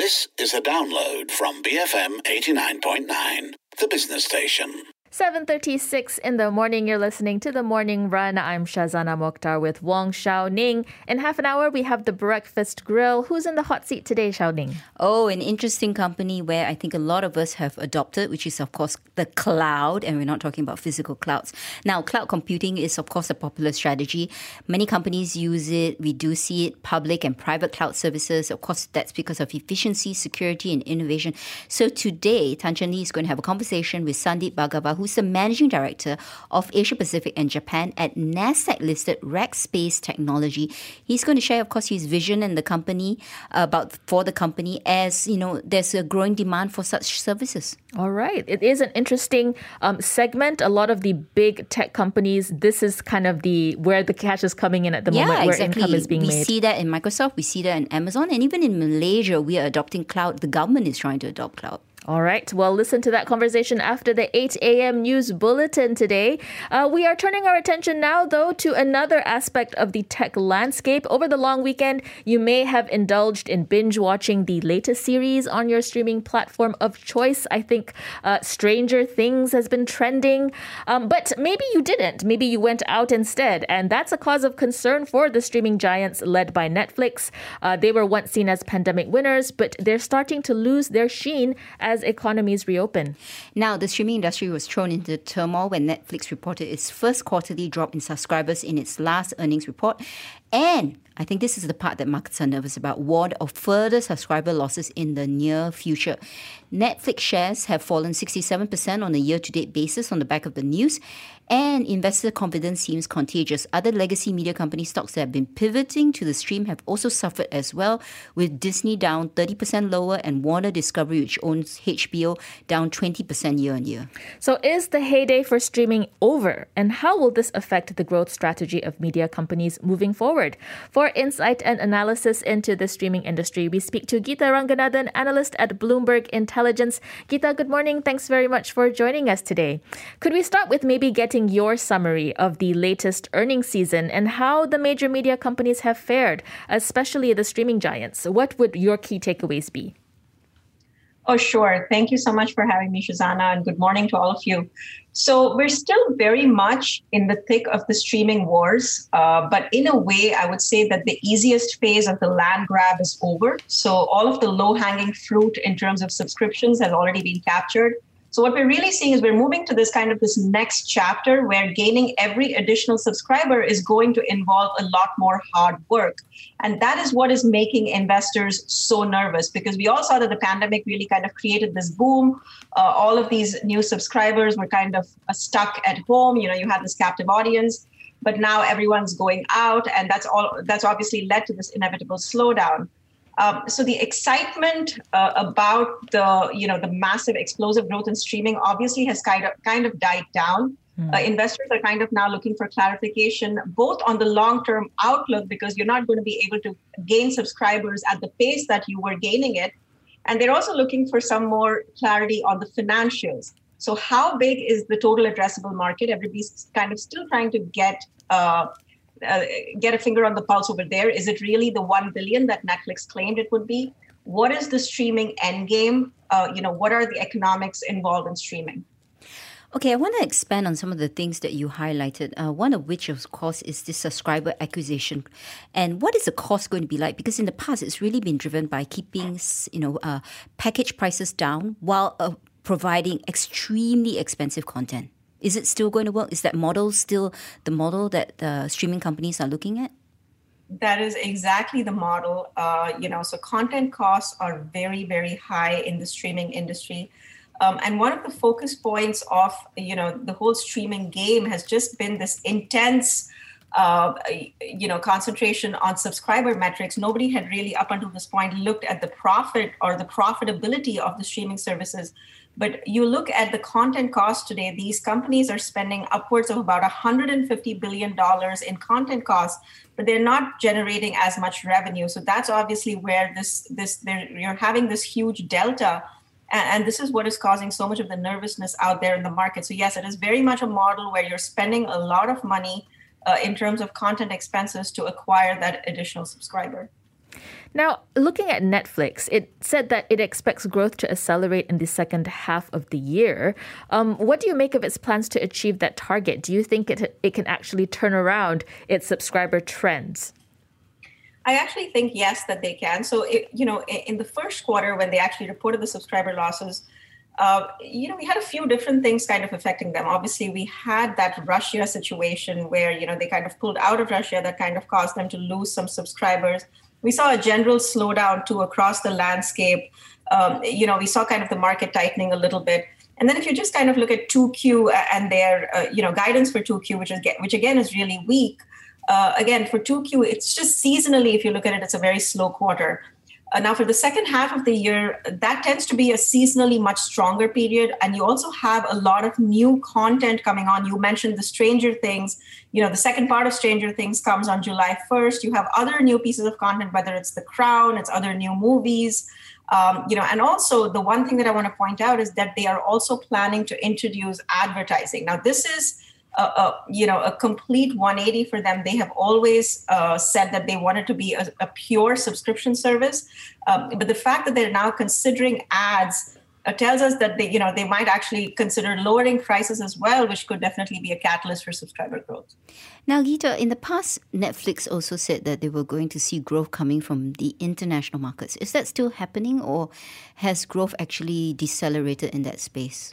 This is a download from BFM 89.9, the business station. 7:36 in the morning, you're listening to The Morning Run. I'm Shazana Mokhtar with Wong Shao Ning. In half an hour, we have the Breakfast Grill. Who's in the hot seat today, Shao Ning? Oh, an interesting company where I think a lot of us have adopted, which is, of course, the cloud. And we're not talking about physical clouds. Now, cloud computing is, of course, a popular strategy. Many companies use it. We do see it, public and private cloud services. Of course, that's because of efficiency, security, and innovation. So today, Tan Chen Lee is going to have a conversation with Sandeep Bhargava, who's the Managing Director of Asia Pacific and Japan at NASDAQ-listed Rackspace Technology. He's going to share, of course, his vision and the company for the company as, you know, there's a growing demand for such services. All right. It is an interesting segment. A lot of the big tech companies, this is kind of where the cash is coming in at the moment, where income is being made. We see that in Microsoft, we see that in Amazon, and even in Malaysia, we are adopting cloud. The government is trying to adopt cloud. All right. Well, listen to that conversation after the 8 a.m. news bulletin today. We are turning our attention now, though, to another aspect of the tech landscape. Over the long weekend, you may have indulged in binge watching the latest series on your streaming platform of choice. I think Stranger Things has been trending, but maybe you didn't. Maybe you went out instead. And that's a cause of concern for the streaming giants led by Netflix. They were once seen as pandemic winners, but they're starting to lose their sheen as economies reopen. Now, the streaming industry was thrown into turmoil when Netflix reported its first quarterly drop in subscribers in its last earnings report. And I think this is the part that markets are nervous about, warned of further subscriber losses in the near future. Netflix shares have fallen 67% on a year-to-date basis on the back of the news, and investor confidence seems contagious. Other legacy media company stocks that have been pivoting to the stream have also suffered as well, with Disney down 30% lower and Warner Discovery, which owns HBO, down 20% year-on-year. So is the heyday for streaming over? And how will this affect the growth strategy of media companies moving forward? For insight and analysis into the streaming industry, we speak to Geeta Ranganathan, analyst at Bloomberg Intelligence. Geeta, good morning. Thanks very much for joining us today. Could we start with maybe getting your summary of the latest earnings season and how the major media companies have fared, especially the streaming giants? What would your key takeaways be? Oh, sure. Thank you so much for having me, Shazana, and good morning to all of you. So we're still very much in the thick of the streaming wars, but in a way, I would say that the easiest phase of the land grab is over. So all of the low-hanging fruit in terms of subscriptions has already been captured. So what we're really seeing is we're moving to this next chapter where gaining every additional subscriber is going to involve a lot more hard work. And that is what is making investors so nervous, because we all saw that the pandemic really kind of created this boom. All of these new subscribers were kind of stuck at home. You know, you had this captive audience, but now everyone's going out, and that's obviously led to this inevitable slowdown. So the excitement about the massive explosive growth in streaming obviously has kind of died down. Investors are kind of now looking for clarification, both on the long-term outlook, because you're not going to be able to gain subscribers at the pace that you were gaining it. And they're also looking for some more clarity on the financials. So how big is the total addressable market? Everybody's kind of still trying to get a finger on the pulse over there. Is it really the 1 billion that Netflix claimed it would be? What is the streaming end game? What are the economics involved in streaming? Okay, I want to expand on some of the things that you highlighted, one of which, of course, is the subscriber acquisition. And what is the cost going to be like? Because in the past, it's really been driven by keeping, package prices down while providing extremely expensive content. Is it still going to work? Is that model still the model that streaming companies are looking at? That is exactly the model. So content costs are very, very high in the streaming industry. And one of the focus points of, the whole streaming game has just been this intense, concentration on subscriber metrics. Nobody had really, up until this point, looked at the profit or the profitability of the streaming services. But you look at the content cost today, these companies are spending upwards of about $150 billion in content costs, but they're not generating as much revenue. So that's obviously where you're having this huge delta. And this is what is causing so much of the nervousness out there in the market. So yes, it is very much a model where you're spending a lot of money in terms of content expenses to acquire that additional subscriber. Now, looking at Netflix, it said that it expects growth to accelerate in the second half of the year. What do you make of its plans to achieve that target? Do you think it can actually turn around its subscriber trends? I actually think, yes, that they can. So, in the first quarter, when they actually reported the subscriber losses, we had a few different things kind of affecting them. Obviously, we had that Russia situation where, they kind of pulled out of Russia that kind of caused them to lose some subscribers. We saw a general slowdown too across the landscape. We saw kind of the market tightening a little bit. And then if you just kind of look at 2Q and their, guidance for 2Q, which again is really weak. Again, for 2Q, it's just seasonally, if you look at it, it's a very slow quarter. Now, for the second half of the year, that tends to be a seasonally much stronger period. And you also have a lot of new content coming on. You mentioned the Stranger Things. The second part of Stranger Things comes on July 1st. You have other new pieces of content, whether it's The Crown, it's other new movies. And also the one thing that I want to point out is that they are also planning to introduce advertising. Now, this is a complete 180 for them. They have always said that they wanted to be a pure subscription service. But the fact that they're now considering ads tells us that they might actually consider lowering prices as well, which could definitely be a catalyst for subscriber growth. Now, Geeta, in the past, Netflix also said that they were going to see growth coming from the international markets. Is that still happening, or has growth actually decelerated in that space?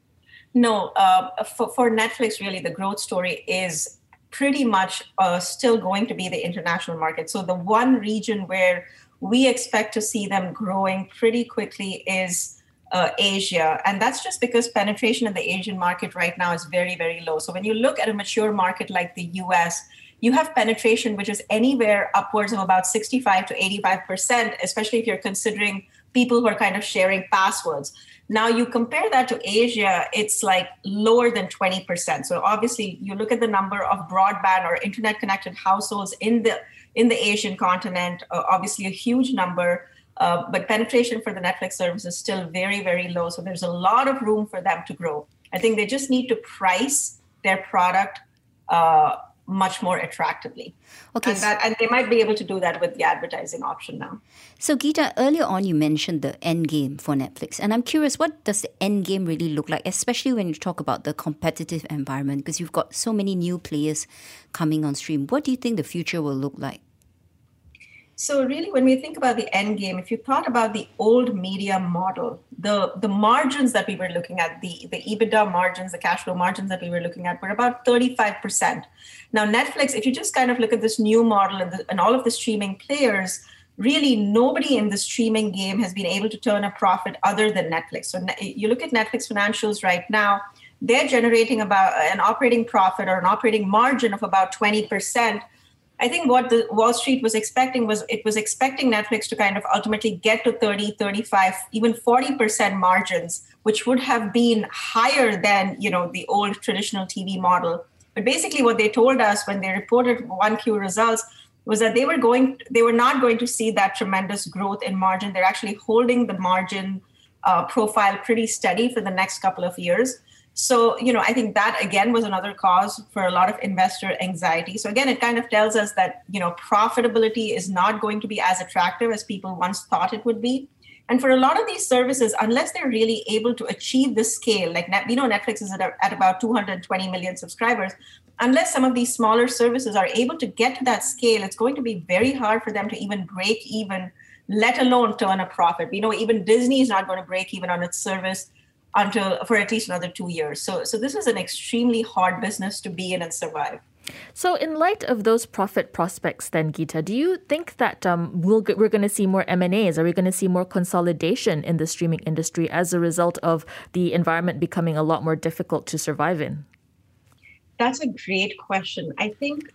No, for Netflix, really, the growth story is pretty much still going to be the international market. So the one region where we expect to see them growing pretty quickly is Asia. And that's just because penetration in the Asian market right now is very, very low. So when you look at a mature market like the US, you have penetration which is anywhere upwards of about 65 to 85%, especially if you're considering people who are kind of sharing passwords. Now, you compare that to Asia, it's like lower than 20%. So obviously, you look at the number of broadband or internet-connected households in the Asian continent, obviously a huge number, but penetration for the Netflix service is still very, very low. So there's a lot of room for them to grow. I think they just need to price their product much more attractively. Okay. And they might be able to do that with the advertising option now. So, Geeta, earlier on you mentioned the end game for Netflix. And I'm curious, what does the end game really look like, especially when you talk about the competitive environment, because you've got so many new players coming on stream. What do you think the future will look like? So really, when we think about the end game, if you thought about the old media model, the margins that we were looking at, the EBITDA margins, the cash flow margins that we were looking at were about 35%. Now, Netflix, if you just kind of look at this new model and all of the streaming players, really nobody in the streaming game has been able to turn a profit other than Netflix. So you look at Netflix financials right now, they're generating about an operating profit or an operating margin of about 20%. I think what the Wall Street was expecting was expecting Netflix to kind of ultimately get to 30, 35, even 40% margins, which would have been higher than, the old traditional TV model. But basically what they told us when they reported 1Q results was that they were not going to see that tremendous growth in margin. They're actually holding the margin profile pretty steady for the next couple of years. So, I think that, again, was another cause for a lot of investor anxiety. So, again, it kind of tells us that, profitability is not going to be as attractive as people once thought it would be. And for a lot of these services, unless they're really able to achieve the scale, like Netflix is at about 220 million subscribers, unless some of these smaller services are able to get to that scale, it's going to be very hard for them to even break even, let alone turn a profit. Even Disney is not going to break even on its service for at least another 2 years. So this is an extremely hard business to be in and survive. So in light of those profit prospects then, Geeta, do you think that we're going to see more M&As? Are we going to see more consolidation in the streaming industry as a result of the environment becoming a lot more difficult to survive in? That's a great question. I think,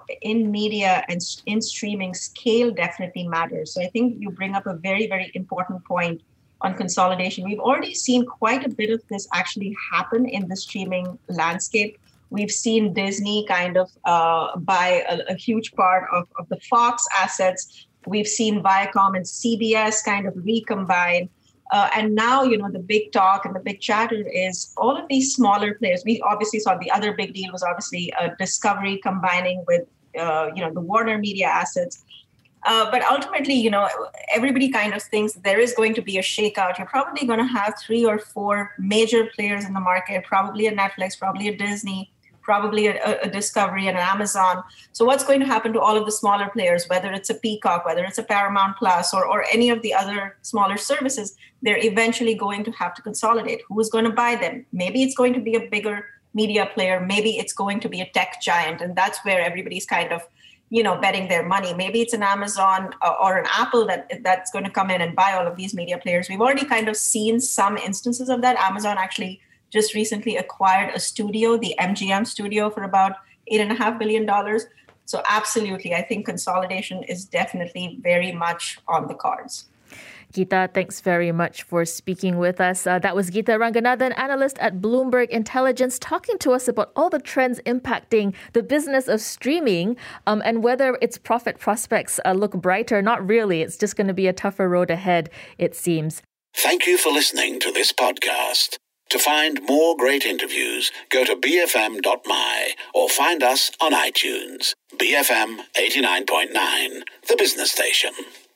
in media and in streaming, scale definitely matters. So I think you bring up a very, very important point on consolidation. We've already seen quite a bit of this actually happen in the streaming landscape. We've seen Disney kind of buy a huge part of the Fox assets. We've seen Viacom and CBS kind of recombine. And now, the big talk and the big chatter is all of these smaller players. We obviously saw the other big deal was obviously Discovery combining with, the Warner Media assets. But ultimately, everybody kind of thinks there is going to be a shakeout. You're probably going to have 3 or 4 major players in the market, probably a Netflix, probably a Disney, probably a Discovery and an Amazon. So what's going to happen to all of the smaller players, whether it's a Peacock, whether it's a Paramount Plus, or any of the other smaller services? They're eventually going to have to consolidate. Who's going to buy them? Maybe it's going to be a bigger media player. Maybe it's going to be a tech giant. And that's where everybody's kind of betting their money. Maybe it's an Amazon or an Apple that's going to come in and buy all of these media players. We've already kind of seen some instances of that. Amazon actually just recently acquired a studio, the MGM studio, for about $8.5 billion. So absolutely, I think consolidation is definitely very much on the cards. Geeta, thanks very much for speaking with us. That was Geeta Ranganathan, analyst at Bloomberg Intelligence, talking to us about all the trends impacting the business of streaming and whether its profit prospects look brighter. Not really. It's just going to be a tougher road ahead, it seems. Thank you for listening to this podcast. To find more great interviews, go to bfm.my or find us on iTunes. BFM 89.9, the business station.